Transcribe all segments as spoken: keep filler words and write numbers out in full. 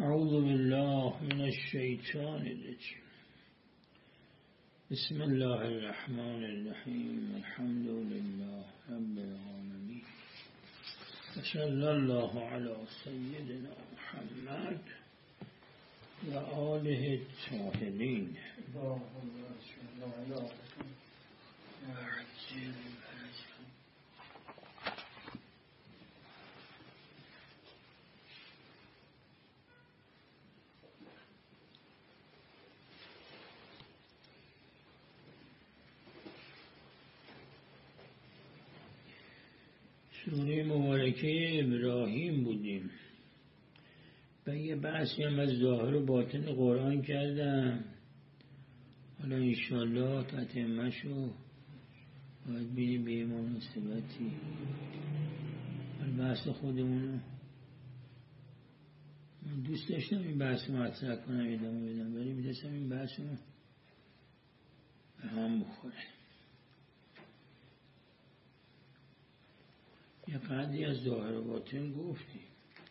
أعوذ بالله من الشيطان الرجيم. بسم الله الرحمن الرحيم. الحمد لله رب العالمين. وصلى الله على سيدنا محمد وآله الطاهرين. سوره مبارکه ابراهیم بودیم. و یه بحثی هم از ظاهر و باطن قرآن کردم. حالا انشالله تتمه شو باید بینیم به مناسبتی بحث خودمونو. من دوست داشتم این بحث رو مطرح کنم ادامه بدم، ولی میدستم این بحث رو به هم بخوره. یه قدری از ظاهر و باطن گفتیم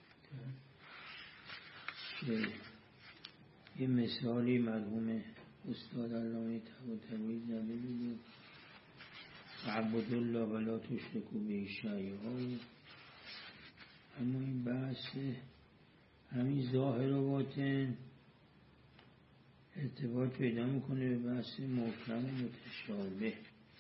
که یه مثالی مرحوم استاد علامه طباطبایی زده بود: عبد الله ولا تشرکوا به شیئا. اما این بحث همین ظاهر و باطن ارتباط پیدا میکنه به بحث محکم و متشابه.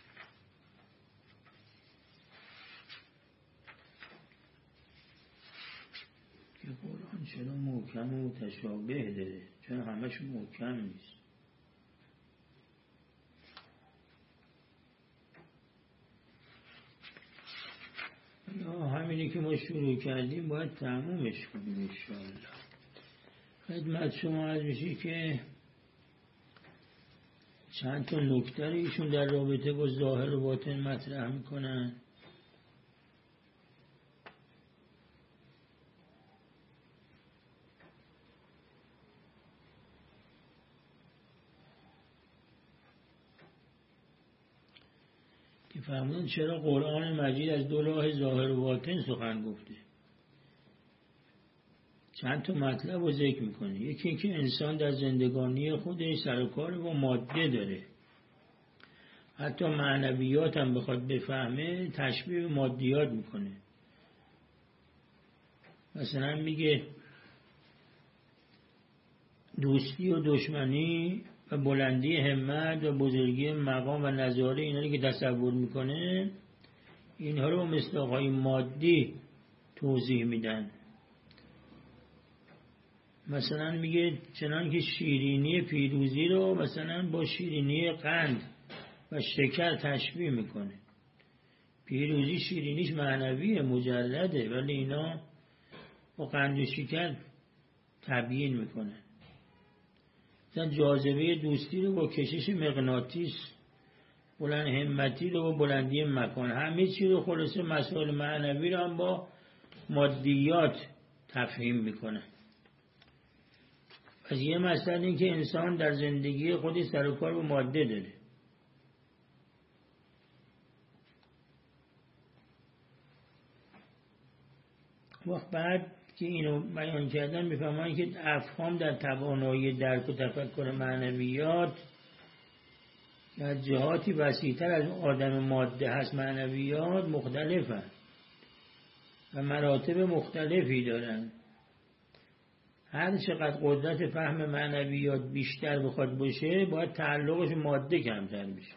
که قرآن چرا محکم و متشابه داره؟ چرا همش محکم نیست؟ یا همینی که ما شروع کردیم باید تمومش کنیم انشاءالله. خدمت شما عرض میشه که چند تا نکته رو ایشون در رابطه با ظاهر و باطن مطرح میکنن. که فرمودن چرا قرآن مجید از دو راه ظاهر و باطن سخن گفته. چند تا مطلب رو ذکر میکنه. یکی اینکه انسان در زندگانی خودش سر و کار با ماده داره، حتی معنویات هم بخواد بفهمه تشبیه به مادیات میکنه. مثلا میگه دوستی و دشمنی و بلندی همت و بزرگی مقام و نظاره، اینا که تصور میکنه اینها رو با مصداق‌های مادی توضیح میدن. مثلا میگه چنان که شیرینی پیروزی رو مثلا با شیرینی قند و شکر تشبیه میکنه. پیروزی شیرینیش معنویه، مجرده، ولی اینا با قند و شکر تبیین میکنه. مثلا جاذبه دوستی رو با کشش مغناطیس، بلند همتی رو با بلندی مکان، همه چی رو خلاصه مسائل معنوی رو هم با مادیات تفهیم میکنه. از یه مسئله این که انسان در زندگی خودی سر و کار با ماده داره. وقت بعد که اینو بیان کردن میفهمن که افهام در توانایی درک و تفکر معنویات در جهاتی وسیع‌تر از آدم ماده هست. معنویات مختلفن و مراتب مختلفی دارن. هر چقدر قدرت فهم معنویات بیشتر بخواد باشه باید تعلقش ماده کمتر بشه.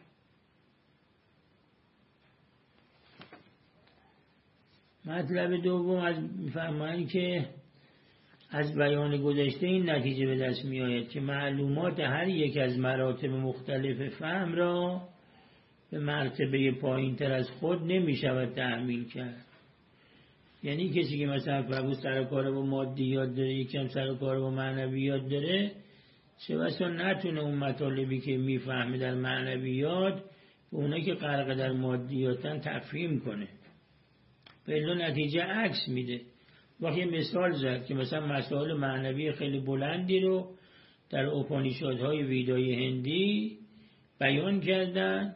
مطلب دوم از میفهمن که از بیان گذشته این نتیجه به دست می آید که معلومات هر یک از مراتب مختلف فهم را به مرتبه پایین تر از خود نمی شود تحمیل کرد. یعنی کسی که مثلا فرض سر و کار با مادیات داره، یکی هم سر و کار با معنویات داره، چه بسا نتونه اون مطالبی که میفهمه در معنویات به اونایی که غرق در مادیاتن تفهیم کنه. به این نتیجه عکس میده. وقتی مثال زد که مثلا مسائل معنوی خیلی بلندی رو در اپانیشادهای ویدای هندی بیان کردن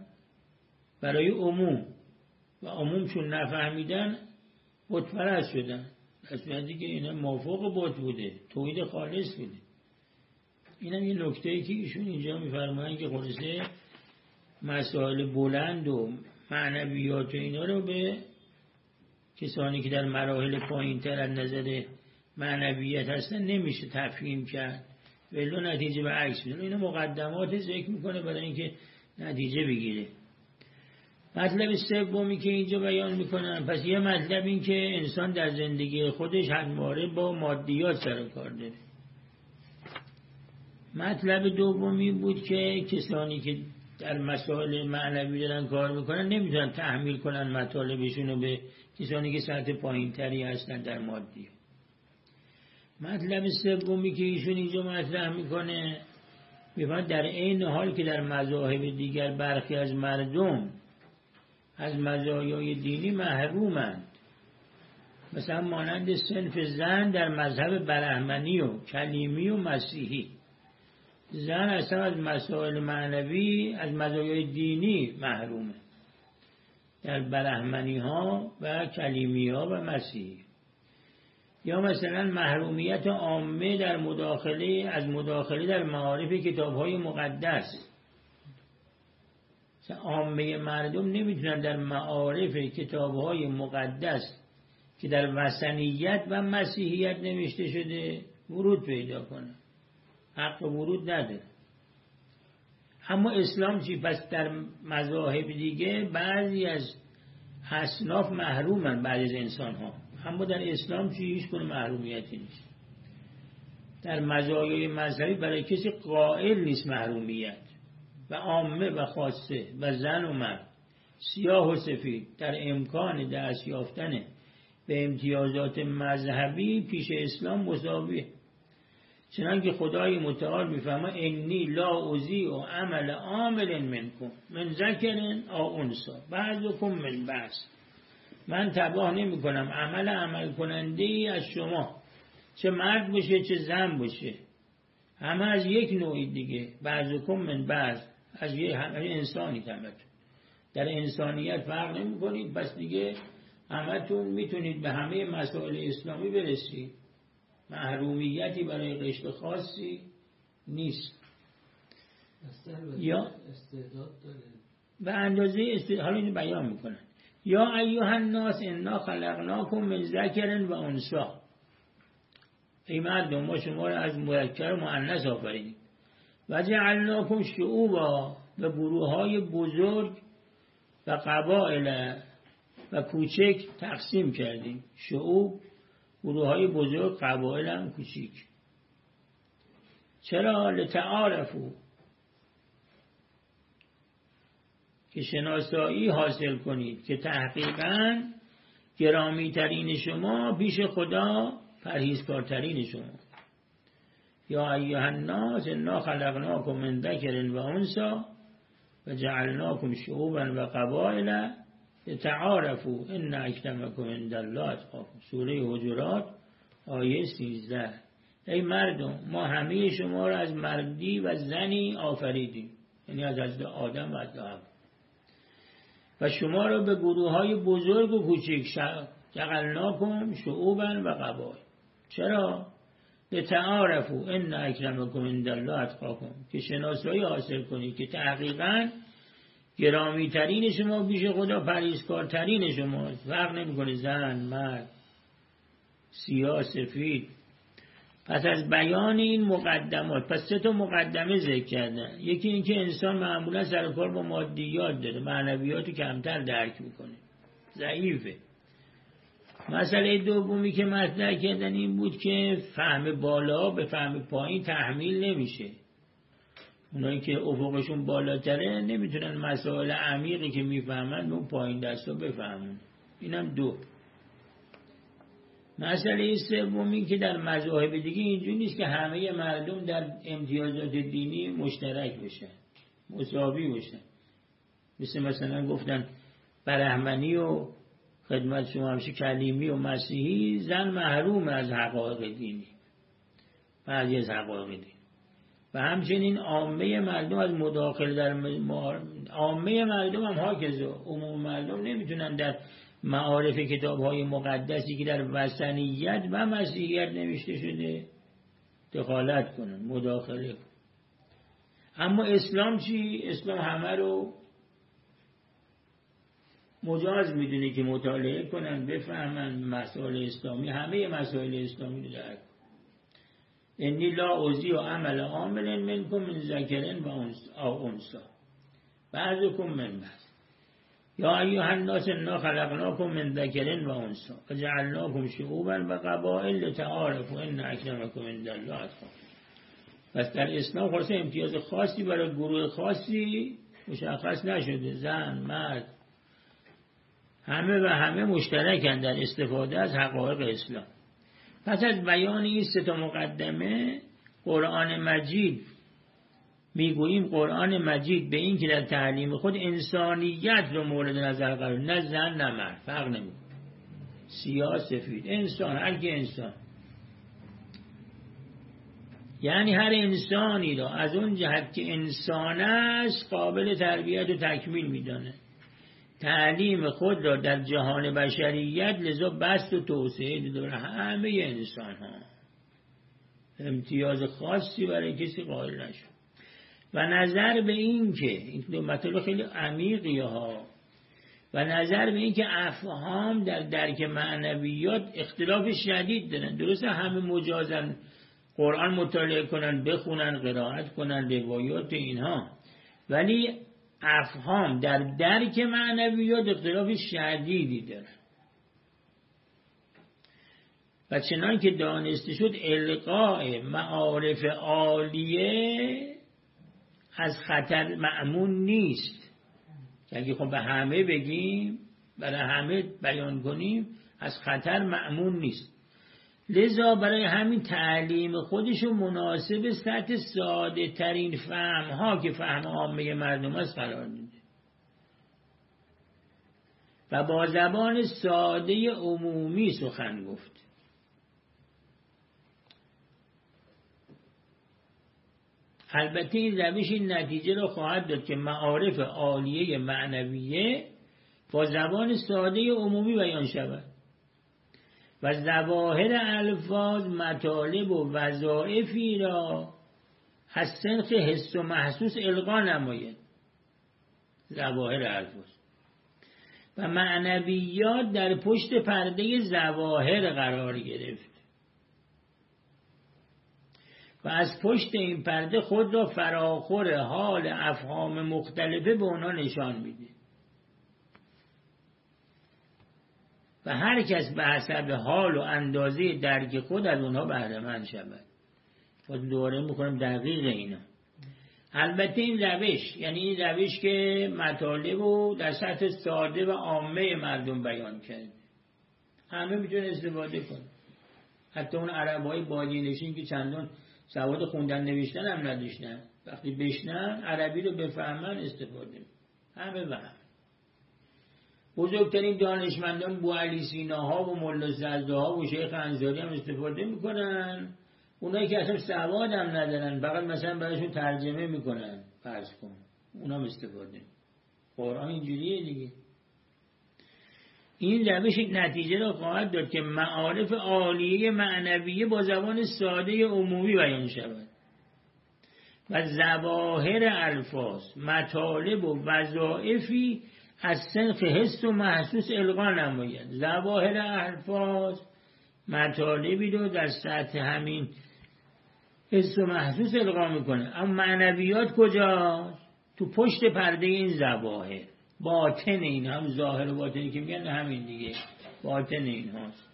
برای عموم و عموم چون نفهمیدن بت‌پرست شدن. در صورتی که اینا موافق بت بوده، توحید خالص بوده. اینم یه نکته‌ای که ایشون اینجا می‌فرمایند که خلاصه مسائل بلند و معنویات و اینا رو به کسانی که در مراحل پایین‌تر از نظر معنویت هستن نمیشه تفهیم کرد، ولی نتیجه به عکس میده. اینو مقدمات ذکر میکنه برای اینکه نتیجه بگیره. مطلب سومی که اینجا بیان میکنن، پس یه مطلب این که انسان در زندگی خودش همواره با مادیات سر و کار داره. مطلب دومی بود که کسانی که در مسائل معنوی دارن کار میکنن نمیتونن تحمیل کنن مطالبشون رو به کسانی که سطح پایین تری هستن در مادی. مطلب سومی که ایشون اینجا مطرح میکنه، میفهمد در این حال که در مذاهب دیگر برخی از مردم از مزایای دینی محرومند، مثلا مانند صنف زن در مذهب برهمنی و کلیمی و مسیحی. زن اصلا از مسائل معنوی از مزایای دینی محرومه در برهمنی ها و کلیمی ها و مسیحی. یا مثلا محرومیت عامه در مداخله از مداخله در معارف کتاب های مقدس. عامه مردم نمیتونن در معارف کتاب های مقدس که در وثنیت و مسیحیت نوشته شده ورود پیدا کنن، حق ورود نداره. اما اسلام چی؟ پس در مذاهب دیگه بعضی از اصناف محرومن، بعضی از انسان ها، اما در اسلام چی؟ هیچ گونه محرومیتی نیست. در مزایای مذهبی برای کسی قائل نیست محرومیت، و عامه و خاصه و زن و مرد، سیاه و سفید در امکان دست یافتن به امتیازات مذهبی پیش اسلام مساویه. چنانکه خدای متعال میفهمه انی لا اضیع عمل عامل منکم من ذکر او انثی بعضکم من بعض. من تباه نمی کنم عمل عمل کننده ای از شما، چه مرد باشه چه زن باشه، همه از یک نوعی دیگه، بعضکم من بعض، از یه انسانی تمت در انسانیت فرق نمی کنید، پس دیگه همتون میتونید به همه مسائل اسلامی برسید، محرومیتی برای قشر خاصی نیست. یا استعداد داره به اندازه استعداد. حالا اینو بیان میکنن یا ایها الناس انا خلقناکم من ذکر و انثی. ای مردم ما شما را از مذکر و مؤنث آفریدیم، و جعلناکم شعوبا، به گروه های بزرگ و قبایل و کوچک تقسیم کردیم. شعوب گروه های بزرگ، قبایل هم کوچیک. چرا؟ لتعارفوا، که شناسایی حاصل کنید که تحقیقاً گرامی ترین شما پیش خدا پرهیزکارترین شما. یا ایها الناس انا خلقناکم من ذکر و انثی و جعلناکم شعوبا و قبایل لتعارفوا ان اکرمکم عند الله اتقاکم. سوره حجرات آیه سیزده. ای مردم ما همه شما را از مردی و زنی آفریدیم، یعنی از حضرت آدم و حضرت حوا، و شما را به گروه های بزرگ و کوچک جعلناکم شعوبا و قبایل. چرا؟ لتعارفوا ان اکرمکم عند الله اتقاکم، که شناسایی حاصل کنید که تحقیقاً گرامی ترین شما پیش خدا پرهیزکارترین شما. فرق نمیکنه زن مرد، سیاه سفید. پس از بیان این مقدمات، پس سه تا مقدمه ذکر کردن. یکی این که انسان معمولا سر و کار با مادیات داره، معنویاتو کمتر درک میکنه، ضعیفه. مسئله دومی که مطرح کردن این بود که فهم بالا به فهم پایین تحمیل نمیشه. اونایی که افقشون بالاتره نمیتونن مسائل عمیقی که میفهمن اون پایین دستا بفهمن. اینم دو. مسئله سومی که در مذاهب دیگه اینجوری نیست که همه مردم در امتیازات دینی مشترک بشن، مساوی بشن. مثل مثلا گفتن برهمنی و خدمت شما همشه کلیمی و مسیحی، زن محروم از حقایق دینی، بعضی از حقایق دینی. و همچنین عامه مردم از مداخله در عامه مردم هم هاکذا، عموم مردم نمیتونن در معارف کتاب‌های مقدسی که در وثنیت و مسیحیت نوشته شده دخالت کنن، مداخله کنن. اما اسلام چی؟ اسلام همه رو مجاز میدونه که مطالعه کنن، بفهمن مسائل اسلامی، همه مسائل اسلامی رو درک. انی لا اضیع عمل عامل منکم من ذکر و انثی بعضکم من بعض یا ایها الناس انا خلقناکم من ذکر و انثی وجعلناکم شعوبا و قبائل لتعارفوا ان اکرمکم عند الله اتقاکم. پس در اسلام خلاصه امتیاز خاصی برای گروه خاصی مشخص نشده، زن، مرد، همه و همه مشترکند در استفاده از حقایق اسلام. پس از بیان این سه تا مقدمه قرآن مجید میگوییم قرآن مجید به این که در تعلیم خود انسانیت رو مورد نظر قرار، نه زن نه مرد، فرق نمیکنه، سیاه سفید، انسان، هر کی انسان، یعنی هر انسانی را از اون جهت که انسان است قابل تربیت و تکمیل میدانه. تعلیم خود را در جهان بشریت لذا بست و توسعه داره همه انسان ها، امتیاز خاصی برای کسی قائل نشد. و نظر به این که این دو مطلب خیلی عمیقی ها، و نظر به این که افهام در درک معنویات اختلاف شدید دارن. درسته همه مجازن قرآن مطالعه کنن، بخونن، قرائت کنن، روایات اینها، ولی افهام در درک معنویات اختلاف شدیدی داره. و چنان که دانسته شد القاء معارف عالیه از خطر مأمون نیست. اگه خب به همه بگیم، برای همه بیان کنیم، از خطر مأمون نیست. لذا برای همین تعلیم خودشو مناسب سطح ساده ترین فهم ها که فهم عامه مردم است قرار میده و با زبان ساده عمومی سخن گفت. البته این روش این نتیجه را خواهد داد که معارف عالیه معنویه با زبان ساده عمومی بیان شود و ظواهر الفاظ مطالب و وظایفی را از سنخ حس و محسوس القا نماید. ظواهر الفاظ و معنویات در پشت پرده ظواهر قرار گرفت و از پشت این پرده خود را فراخور حال افهام مختلفه به آنها نشان میده و هر کس به حسب حال و اندازه درک خود از اونها بهره مند شود. و دوره میکنم دقیق اینا. البته این روش، یعنی این روش که مطالب رو در سطح ساده و عامه مردم بیان کرده، همه میتونه استفاده کنه. حتی اون عربای بادیه نشین که چندان سواد خوندن نوشتن هم نداشتن، وقتی بشنن عربی رو بفهمن استفاده همه و همه. بزرگترین دانشمندان بوعلی سیناها و ملا زرزاها و شیخ انصاری هم استفاده میکنن. اونایی که اصلا سواد هم ندارن فقط مثلا براشون ترجمه میکنن، فرض کن، اونا هم استفاده. قرآن اینجوریه دیگه. این روش نتیجه را خواهد داد که معارف عالیه معنویه با زبان ساده عمومی بیان شود و ظواهر الفاظ مطالب و وظایفی از سنخ حس و محسوس القا نماید. ظواهر الفاظ مطالبی رو در سطح همین حس و محسوس القا میکنه، اما معنویات کجا؟ تو پشت پرده این ظواهر، باطن این، هم ظاهر و باطنی که میگن همین دیگه، باطن این هاست.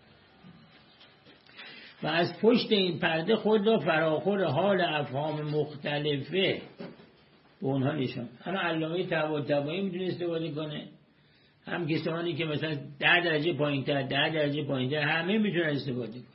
و از پشت این پرده خود را فراخور حال افهام مختلفه به اونها نشان. اما علامه طباطبایی میتونه استفاده کنه، هم کسانی که مثلا ده درجه پایین تر ده درجه پایین تر همه میتونن استفاده کنه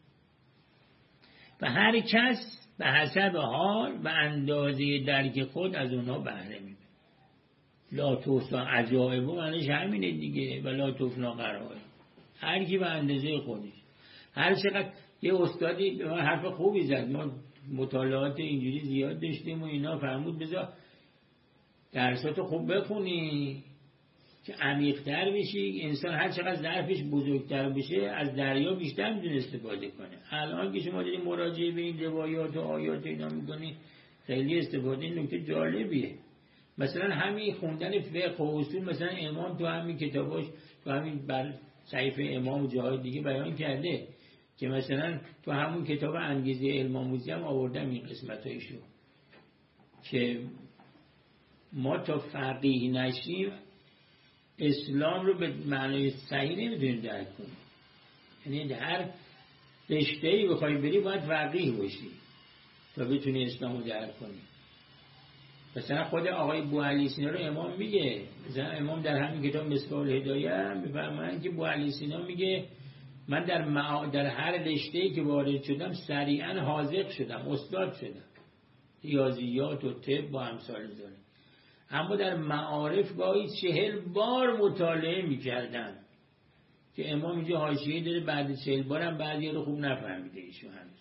و هر کس به حسب حال و اندازه درک خود از اونها بهره میبره. لا توسا عجائب و معنیش همینه دیگه، و لا توفنا قرائب، هر کی به اندازه خودش. هر چقدر یه استادی به من حرف خوبی زد، ما مطالعات اینجوری زیاد داشتیم و اینا، فرمود بذار درساتو خوب بخونی که عمیق‌تر بشی. انسان هر چقدر ظرفش بزرگتر بشه از دریا بیشتر میتونه استفاده کنه. الان که شما دارید مراجعه به این روایات و آیات اینا میکنی خیلی استفاده، این نکته جالبیه. مثلا همین خوندن فقه و اصول، مثلا امام تو همین کتاباش تو همین بر صحیفه امام و جاهای دیگه بیان کرده که مثلا تو همون کتاب انگیزه علم آموزی هم آوردم این قسمتایشو که ما تا فقیه نشیم اسلام رو به معنای صحیح نمیتونیم درک کنیم. یعنی هر رشته‌ای بخوای بری باید فقیه باشی تا بتونی اسلام رو درک کنی. مثلا خود آقای بوعلی سینا رو امام میگه، مثلا امام در همین کتاب مصباح الهدایه میفرمایند که بوعلی سینا میگه من در معا... در هر رشته‌ای که وارد شدم سریعا حاذق شدم، استاد شدم، ریاضیات و طب با امثال ذالک. اما در معارف گاهی چهل بار مطالعه میکردم که امام اینجا حاشیه داره بعد چهل بارم بعضی رو خوب نفهمیده ایشون هنوز.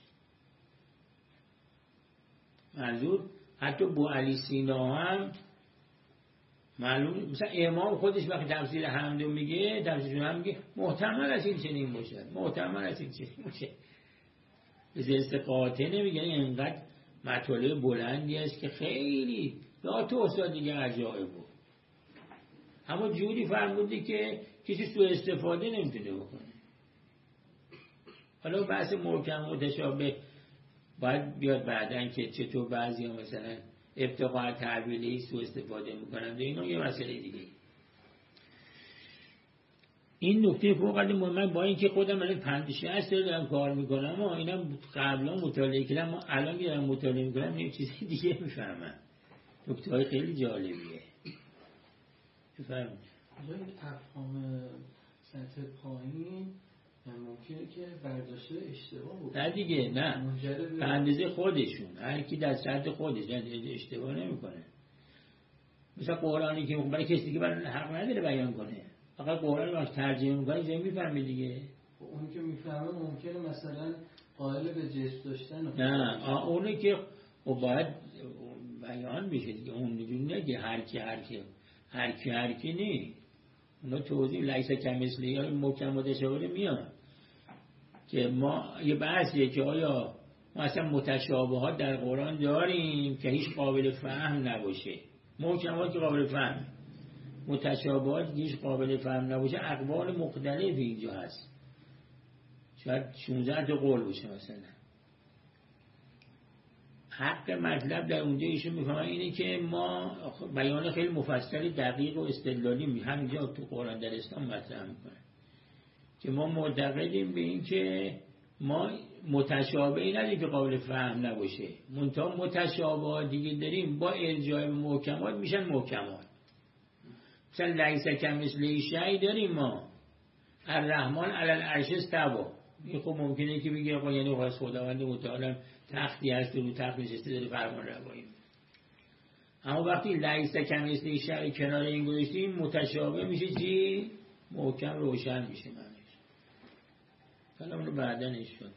منظور حتی بوعلی سینا هم معلوم، مثلا امام خودش وقتی تفسیر حمدو میگه، تفسیرشون هم میگه محتمل است این چنین باشه، محتمل است این چنین باشه. به استقاطه نمیگه، اینقدر مطالب بلندی است که خیلی لا تو استاد دیگه عجایب بود. اما جوری فرمودی که کسی سوء استفاده نمیتونه بکنه. حالا بحث محکم و متشابه باید بیاد بعدن که چطور بعضی ها مثلا ابتقاء تعبیلی سوء استفاده میکنن، اینا یه مسئله دیگه. این نکته فوق العاده مهمه. با اینکه خودم الان پنج شصت سال دارم کار میکنم اما اینا قبلا مطالعه کردم، اما الان دارم مطالعه میکنم یه چیزی دیگه میفهمم. نکته های خیلی جالبیه. بفرمایید. این افهام سطح پایین ممکنه که برداشته اشتباه بود. نه دیگه، نه به اندازه خودشون، هر کی در سطح خودش اشتباه نمیکنه. مثلا قرآنی که برای کسی که برای حق نداره بیان کنه، فقط قرآن رو ترجمه میکنه زمین میفهمه دیگه. اون که میفهمه ممکنه مثلا قائل به جست داشتن. نه اونی که خب باید بیان بشه دیگه. اون نجون نگه هر کی هر کی هر کی هر کی نی. اونا توضیح لیس کمثله یا محکم متشابه میاد که ما یه بحثیه که آیا ما اصلا متشابهات در قرآن داریم که هیچ قابل فهم نباشه. محکمات که قابل فهم، متشابهات که هیچ قابل فهم نباشه. اقوال مختلف اینجا هست، شاید شانزده تا قول باشه مثلا. حق مطلب در اونجا ایشون میفهمن اینه که ما بیان خیلی مفصلی دقیق و استدلالی می همینجا تو قرآن در اسلام مطرح میکنه که ما معتقدیم به این که ما متشابهی نداریم که قابل فهم نباشه، منتها متشابهات دیگه داریم با ارجاع به محکمات میشن محکمات. مثلا لیس کمثله شیء داریم ما، الرحمن علی العرش استوی. این خب ممکنه که بگه آقا یعنی خاص خداوند متعال تختی هست رو تخت نشسته داره فرمان روایی. اما وقتی لیس کمثله شیء کنار این گذاشتیم متشابه میشه چی؟ محکم روشن میشه معنیش. حالا اونو بعدن اشون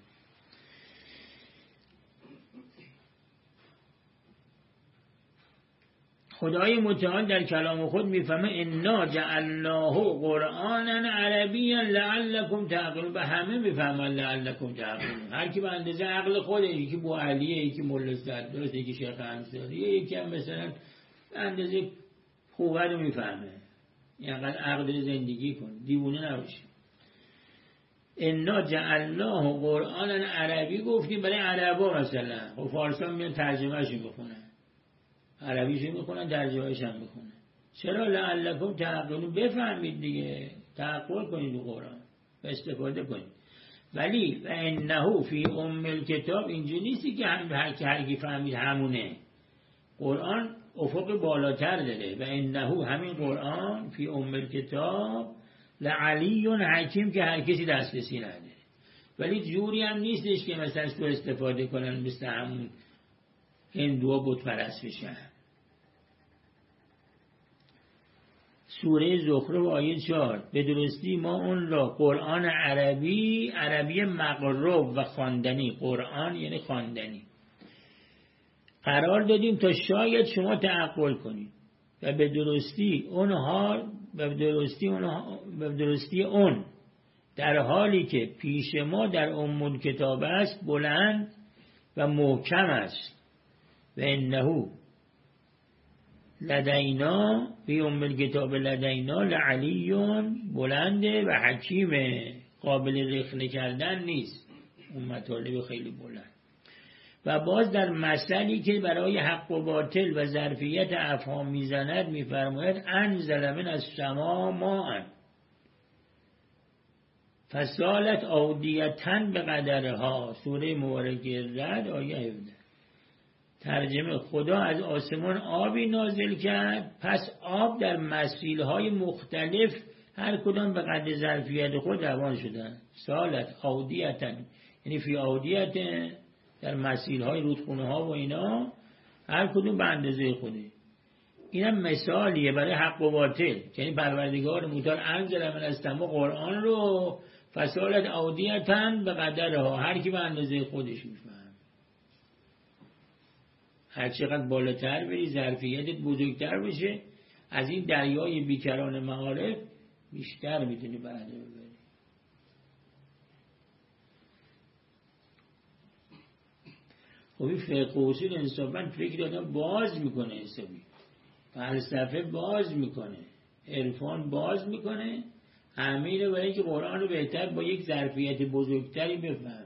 خدای متعال در کلام خود میفهمه انا جعلناه قرآنا عربیا لعلکم تعقلون. به همه میفهمن لعلکم تعقلون. هر کی به اندازه عقل خوده، یکی بوعلیه، یکی مولا صدراست، یکی شیخ انصاریه، یکی هم مثلا اندازه خوبه رو میفهمه. اینقدر عقل زندگی کن، دیوونه نباشی. انا جعلناه قرآنا عربی گفتیم برای عربا، مثلا خب فارسان میان ترجمه‌شو میخونن، عربیشو میخونن، ترجمه‌ش هم میخونن. چرا؟ لعلکم تعقلون، بفهمید دیگه، تعقل کنید تو قرآن و استفاده کنید. ولی و انه فی ام الکتاب، اینجوری نیستی که هر کی هر کی فهمید همونه. قرآن افق بالاتر داره. و انه همین قرآن فی ام الکتاب لعلی حکیم، که هر کسی دسترسی نداره. ولی جوری هم نیستش که مثلا تو استفاده کنن مثل همون هندوها بت پرست بشن. سوره زخرف آیه چهار، به درستی ما اون را قرآن عربی، عربی مقروب و خواندنی، قرآن یعنی خواندنی، قرار دادیم تا شاید شما تعقل کنید. و به درستی اونها به درستی اون به درستی اون در حالی که پیش ما در ام کتاب است بلند و محکم است و انه لدینا فی ام کتاب لدینا لعلی بلنده و حکیمه، قابل رخنه کردن نیست، اون مطالب خیلی بلند. و باز در مثلی که برای حق و باطل و ظرفیت افهام میزند میفرماید انزل من السما ماء فسالت اودیتن به قدرها، سوره مبارکه رعد آیه هفده. ترجمه: خدا از آسمان آبی نازل کرد، پس آب در مسیلهای مختلف هر کدام به قدر ظرفیت خود روان شدن. سالت اودیتن یعنی فی اودیتن، در مسیلهای رودخونه ها و اینا هر کدوم به اندازه خوده. اینم مثالیه برای حق و باطل، یعنی پروردگار متعال انزل من السما قرآن رو فسالت اودیتن به قدرها، هر کی به اندازه خودش میفهم. هر چقدر بالاتر بری ظرفیتت بزرگتر بشه، از این دریای بیکران معارف بیشتر میتونی بهره ببری. خب این فقه و اصول انصافاً فکر آدم باز میکنه، حسابی فلسفه باز میکنه، عرفان باز میکنه، همین رو برای که قرآن رو بهتر با یک ظرفیت بزرگتری بفهمی.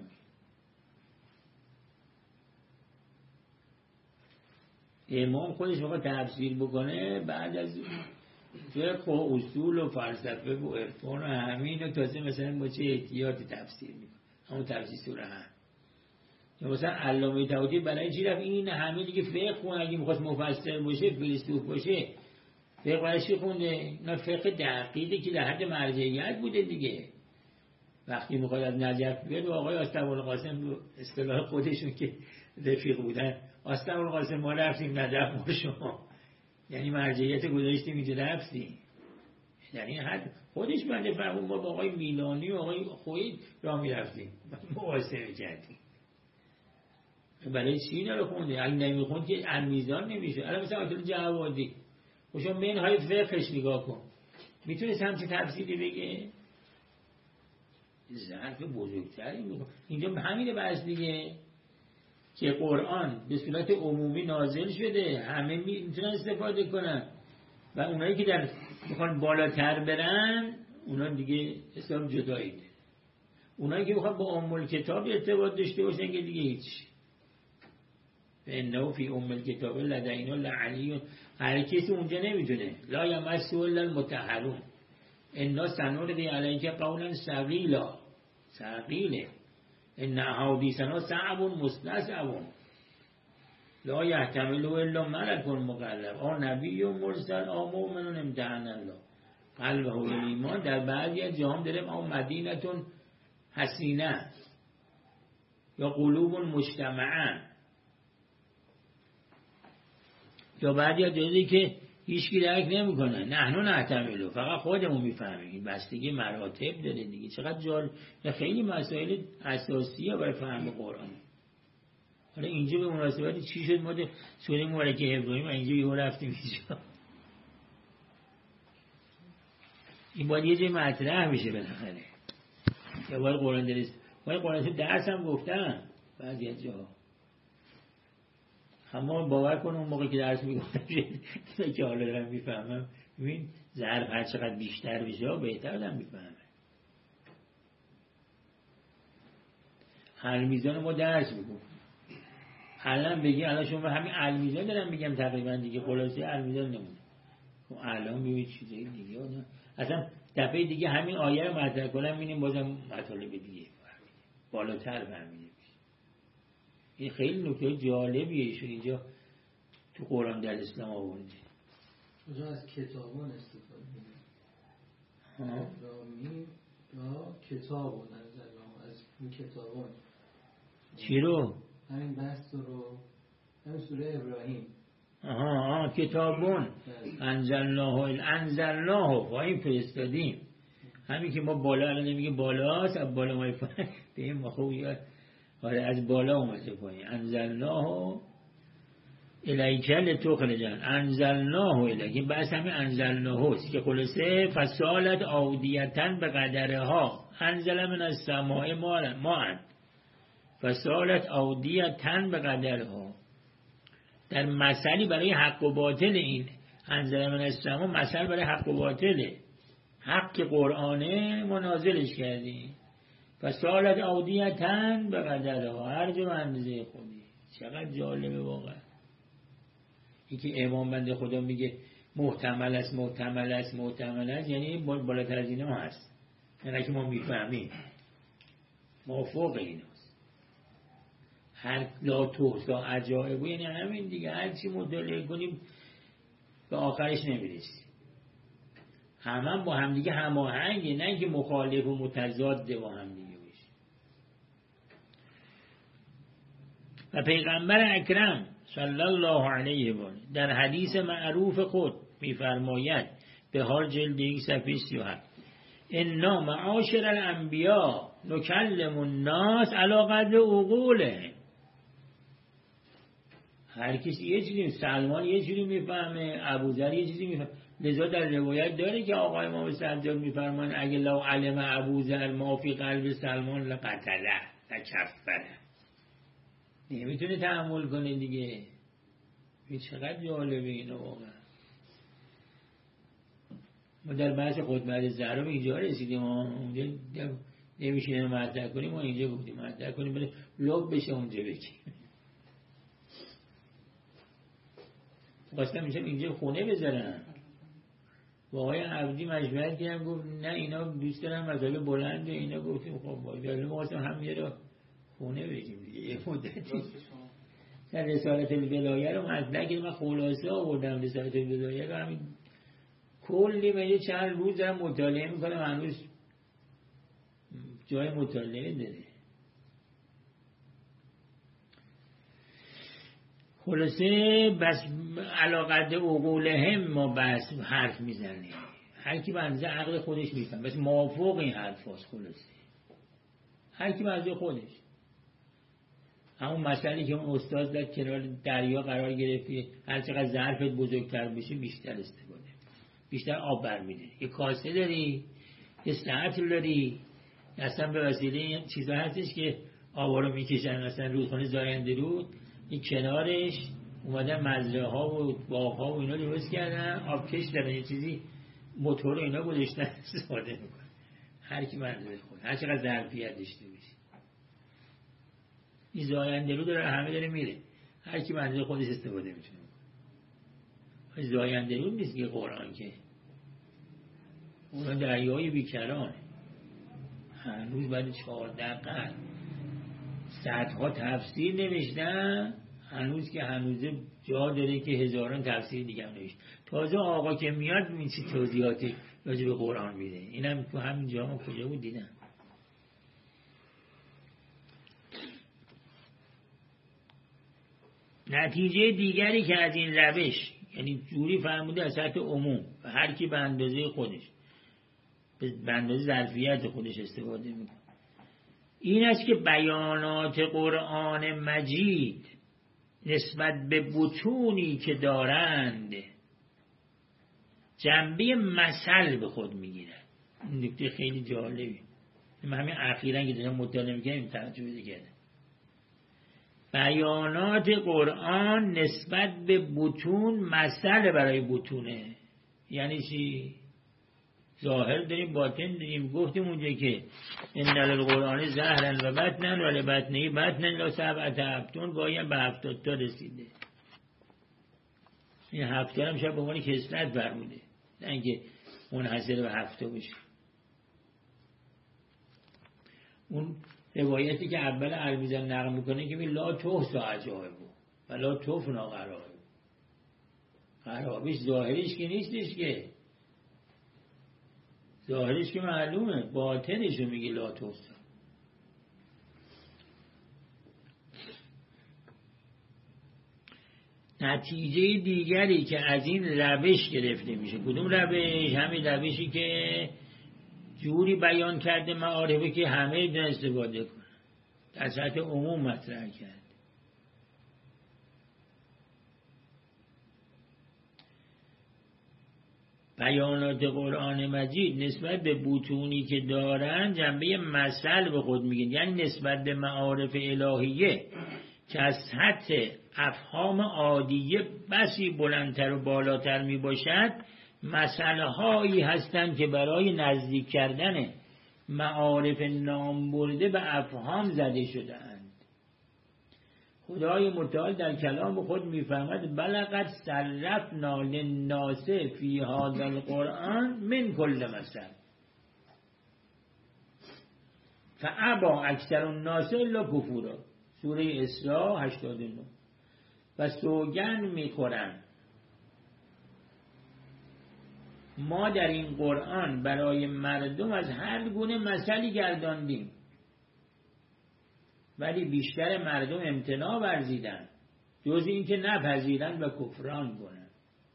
امام خودش میخواد تفسیر بکنه، بعد از فقه و اصول و فلسفه و عرفان و همین رو تازه مثلا با چه احتیاطی تفسیر میکنه، همون تفسیر سوره هم. یا مثلا علامه طحاطی برای چی رفت این همه دیگه فقه خونه، اگه میخواست مفسر باشه فیلسوف باشه فقه برای چی خونده؟ اینا فقه دقیقی که در حد مرجعیت بوده دیگه. وقتی میخواد از نجف بیاد و آقای آسترالقاسم اصطلاح خودشون که رفیق بودن، آسترالقاسم ما رفتیم نجف ما شما، یعنی مرجعیت گذاشتیم اینجا رفتیم. در این حد خودش بنده فرمون ما با آقای میلانی و آقای خوید را میرفتیم مقایسه میکردیم. برای چی اینا رو خونده؟ اگه نمیخوند که المیزان نمیشه. الان مثلا آیت جوادی خوشا منهای فقهش نگاه کن، میتونست همچه تفسیری بگه؟ ظرف بزرگتری میخواد. اینجا همینه بس دیگه که قرآن به صورت عمومی نازل شده، همه میتونن استفاده کنن و اونایی که در میخوان بالاتر برن اونا دیگه حساب جدایی ده. اونایی که میخوان با ام الکتاب ارتباط داشته باشن که دیگه هیچ. انه فی ام الکتاب لدینا لعلی، هر کسی اونجا نمیتونه. لا یمسه الا المطهرون انا سنلقی علیک قولا ثقیلا، ثقیله ان احادیثنا صعب مستصعب لا یحتمله الا ملک مقرب او نبی مرسل او مؤمن امتحن الله قلبه بالایمان. در بعضی از جاها داریم او مدینه حسینه یا قلوب مجتمعه، یا بعضی از جایی که هیچ کی درک نمیکنه، نحنو نحتملو، فقط خودمون میفهمیم. بستگی مراتب داره دیگه. چقدر جال، خیلی مسائل اساسیه برای فهم قرآن. حالا اینجا به مناسبت چی شد ما سوره مبارکه ابراهیم اینجا یهو رفتیم اینجا، این باید یه جای مطرح میشه بالاخره. یا باید قرآن درست، باید قرآن درس هم گفتن بعضی از جاها. اما باور کنم اون موقع که درس میگفتم که حالا دارم میفهمم، ببین ظرف هر چقدر بیشتر بشه بهتر دارم میفهمم. المیزان ما درس میگم، الان بگی الان شما همین المیزان دارم میگم تقریبا دیگه، خلاصه المیزان نمونه. خب الان ببین چیزای دیگه آدم. اصلا دفعه دیگه همین آیه رو مطرح کنم میبینیم بازم مطالب دیگه بالاتر فهمیده. این خیلی نکته جالبیه ایشون اینجا تو قرآن در اسلام آورده. اونجا از کتابان استفاده می‌کنه. ابراهیم یا کتاب و نزل از این کتابان. چی رو؟ همین بحث رو همین سوره ابراهیم. آها آها کتابون انزلناه انزلناه با این فرستادیم. همین که ما بالا الان نمیگیم بالاست، از بالا ما فهمیم ما خوب یاد. آره از بالا اومده پایین. انزلناه الیکل تخرجن انزلناه الیک، این بحث همین انزلناه است که خلاصه فسالت عودیتن به قدرها، انزل من السماء ماء فسالت عودیتن به قدرها. در مثلی برای حق و باطل این انزل من السماء مثل برای حق و باطله. حق قرآنه منازلش کردیم فسالت عودیتن به قدرها، هر جا اندازه خودی. چقدر جالبه واقعا. یکی امام بنده خدا میگه محتمل است محتمل است محتمل است، یعنی بالاتر از اینا هست، یعنی که ما میفهمیم ما فوق ایناست. هر لا تحصا عجایب، یعنی همین دیگه، هر چی مطالعه کنیم به آخرش نمیرسیم. همه با هم دیگه هماهنگه، نه که مخالف و متضاد با هم دیگه باشه. و پیغمبر اکرم صلی الله علیه و آله در حدیث معروف خود می‌فرماید به هر جلد یک صفحه سی و هفت انا معاشر الانبیاء نکلم الناس علی قدر عقولهم. هر کسی یه چیزی، سلمان یه چیزی میفهمه، ابوذر یه چیزی میفهمه. لذا در روایت داره که آقای امام سجاد میفرمان اگه لو علم ابوذر ما فی قلب سلمان لقتله لکفره. نمیتونه تحمل کنه دیگه. این چقدر جالبه اینو واقعا. ما در بحث خطبه زهرا به اینجا رسیدیم، ما اونجا نمیشه مطرح کنیم، ما اینجا گفتیم مطرح کنیم بله لب بشه اونجا بگیم. خواستم میشم اینجا خونه بذارم. با آقای عبدی مشورت کردم، گفت نه اینا دوست دارم مسئله بلنده، اینا گفتیم خب باید ما خواستم همینجا رو خونه بگیم دیگه. یه مدتی در رسالت الولایه رو مطلع که من خلاصه آوردم، رسالت الولایه رو همین کلی من یه چند روز دارم مطالعه میکنم، هنوز جای مطالعه داره. خلاصه بس علاقه عقولهم ما بس حرف میزنه، هر کی به اندازه عقل خودش میفهم، بس موافق این حرف هست. خلاصه هر کی به اندازه خودش. همون مسئله که اون استاد در کنار دریا قرار گرفتی، هر چقدر ظرفت بزرگتر بشه بیشتر استفاده، بیشتر آب برمیده. یه کاسه داری، یه سطل داری، اصلا به وسیله این چیزا هستش که آبا رو میکشن، مثلا رودخانه زاینده رود این کنارش اومدن مزرعه ها و باغ ها و اینا درست کردن، آبکش دارن، یه چیزی موتور و اینا گذاشتن استفاده میکنن. هر کی منظور خود، هر چقدر ظرفیت داشته باشه. این زاینده رود داره، همه داره میره، هر کی منظور خودش استفاده میتونه. زاینده رود نیست که قرآن، که قرآن دریای بیکرانه. هنوز بعد چهارده قرن صدها تفسیر نوشتن، هنوز که هنوز جا داره که هزاران تفسیر دیگه هم نوشت. تازه آقا که میاد این چی توضیحاتی راجع به قرآن میده. اینم تو همین جا ما کجا بود دیدم. نتیجه دیگری که از این روش، یعنی جوری فرموده از سطح عموم و هر کی به اندازه خودش به اندازه ظرفیت خودش استفاده میکنه، این است که بیانات قرآن مجید نسبت به بطونی که دارند جنبه مثل به خود میگیرند. این نکته خیلی جالبی، من همین اخیراً که دارم مطالعه میکنم توجه دیگه. بیانات قرآن نسبت به بطون مثل برای بطونه. یعنی چی؟ ظاهر داریم باطن داریم. گفتیم اونجا که ان القرآن ظاهرا و باطنا و لبطنه باطنا لا سبعة ابطن، گاهی به هفتاد تا رسیده. این هفتاد هم شاید به عنوان کثرت فرموده، نه اینکه منحصر به هفته باشه. اون روایتی که اول المیزان نقل میکنه که لا تحصا عجایب و لا تفنا غرایب. غرایبش ظاهرش که نیستش، که ظاهرش که معلومه، باطنش رو میگه لا تحصا. نتیجه دیگری که از این روش گرفته میشه، کدوم روش؟ همین روشی که جوری بیان کرده معارفه که همه دن استفاده کنن، در سطح عموم مطرح کرد. بیانات قرآن مجید نسبت به بطونی که دارن جنبه مثل به خود میگن، یعنی نسبت به معارف الهیه که از سطح افهام عادیه بسی بلندتر و بالاتر می باشد، مسئله هایی هستند که برای نزدیک کردن معارف نام برده به افهام زده شده اند. خدای متعال در کلام خود میفهمد بلغت صرفنا للناس فی هذا القرآن من کل مثل فابى اکثر الناس الا کفورا. سوره اسراء هشتاد و نه. و سوگند میخورم ما در این قرآن برای مردم از هر گونه مثلی گرداندیم، ولی بیشتر مردم امتناع ورزیدند جز این که نپذیرند و کفران کنند.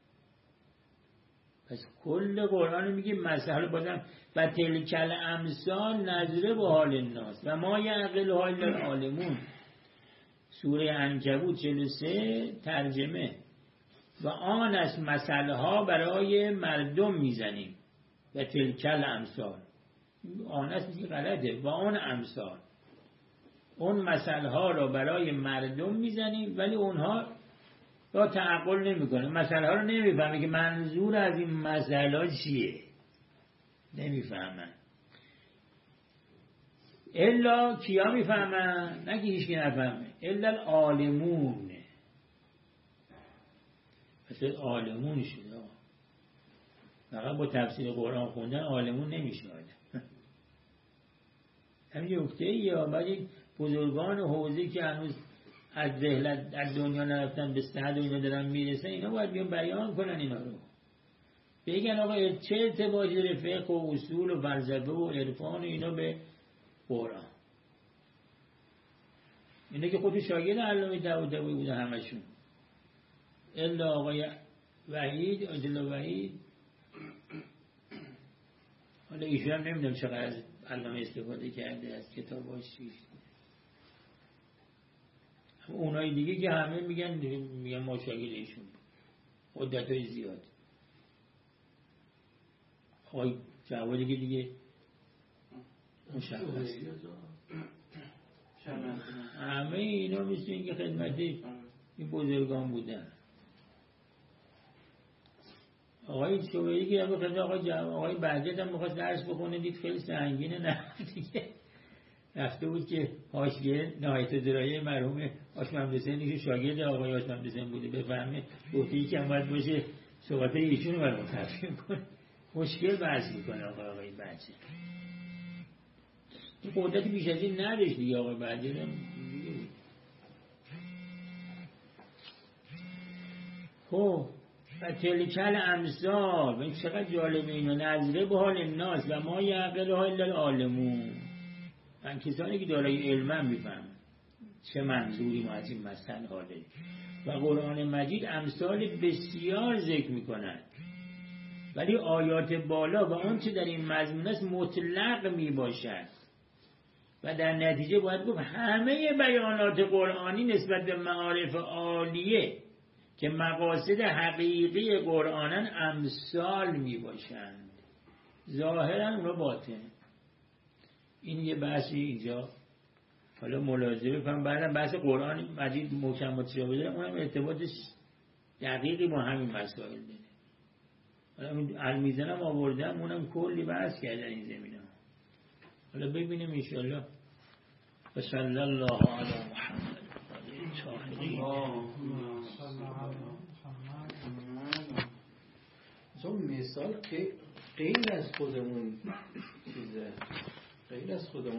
پس کل قرآن میگه مثلا بازم و تلک الامثال نضرب حال الناس و ما یعقلها الا العالمون. سوره عنکبوت چهل و سه ترجمه و آن از مثل ها برای مردم میزنیم و تلک الامثال، آن است غلطه و آن امثال، اون مثل ها را برای مردم میزنیم ولی اونها را تعقل نمیکنه، مثل ها رو نمیفهمه که منظور از این مثل ها چیه، نمیفهمن. الا کیا میفهمن؟ نه که هیچکی نفهمه، الا العالمون. پس عالمون شده، فقط با تفسیر قرآن خوندن عالمون نمیشه. همین نکته یا بعد بزرگان حوزه که هنوز از ذهلت از دنیا نرفتن به سعد و اینا دارن میرسن، اینا باید بیان بیان کنن، اینا رو بگن آقا چه ارتباطی داره فقه و اصول و فلسفه و عرفان و اینا به قرآن. اینا که خودش شاگرد علامه طباطبایی بوده همشون، الا آقای وحید عبدالله وحید. حالا ایشون هم نمیدونم چقدر از علامه استفاده کرده از کتاباش چیش. اونای دیگه که همه میگن میگن ما شاگرد ایشون مدتای زیاد. آقای جوادی که دیگه مشخص همه اینا مثل این که خدمتی این بزرگان بودن. آقای شوهری که خدمت آقای جواد آقای بهجت هم میخواست درس بخونه، دید خیلی سنگینه، نه دیگه رفته بود که حاشیه نهایت درایه مرحوم آشمند حسینی که شاگرد آقای آشمند حسین بوده بفهمه، گفته یکی هم باید باشه صحبت ایشون رو برام تفسیر کنه. مشکل بحث میکنه آقای آقای بهجت. این قدرت بیش از این نداشت دیگه. آقای بهجت هم دیگه بود. خب و تلکل امثال، و چقدر جالبه اینو، نظره به حال الناس و ما یعقلها الا العالمون. من کسانی که دارای علم میفهم چه منظوری ما از این مثل ها داریم. و قرآن مجید امثال بسیار ذکر میکند، ولی آیات بالا و اون چه در این مضمون است مطلق میباشد و در نتیجه باید گفت همه بیانات قرآنی نسبت به معارف عالیه که مقاصد حقیقی قرآنن امثال میباشند، ظاهرا اونا باطن. این یه بحثی اینجا حالا ملاحظه بکنم، بعدم بحث قرآن مجید محکم متشابه داره، اونم ارتباطش دقیقی با همین مسائل داره. حالا المیزانم آوردم، اونم کلی بحث کرده این زمینه. حالا ببینیم انشاءالله. و صلی الله علی محمد چون مثال که غیر از خودمون چیزه، غیر از خودمون